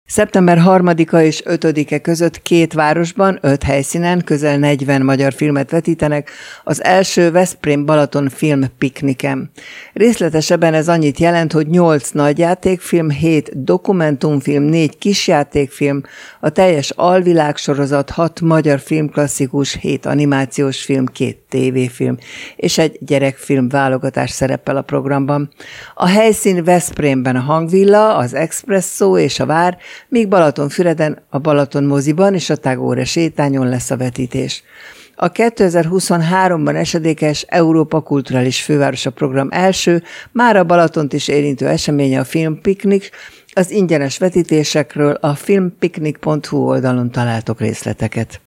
Szeptember 3-a és 5-e között 2 városban, 5 helyszínen közel 40 magyar filmet vetítenek az első Veszprém-Balaton filmpikniken. Részletesebben ez annyit jelent, hogy 8 nagyjátékfilm, 7 dokumentumfilm, 4 kisjátékfilm, a teljes alvilág sorozat, 6 magyar filmklasszikus, 7 animációs film, 2 tévéfilm és egy gyerekfilm válogatás szerepel a programban. A helyszín Veszprémben a Hangvilla, az Expresszó és a Vár, míg Balatonfüreden a Balaton moziban és a Tagore sétányon lesz a vetítés. A 2023-ban esedékes Európa Kulturális Fővárosa program első, már a Balatont is érintő eseménye a Filmpiknik. Az ingyenes vetítésekről a filmpiknik.hu oldalon találtok részleteket.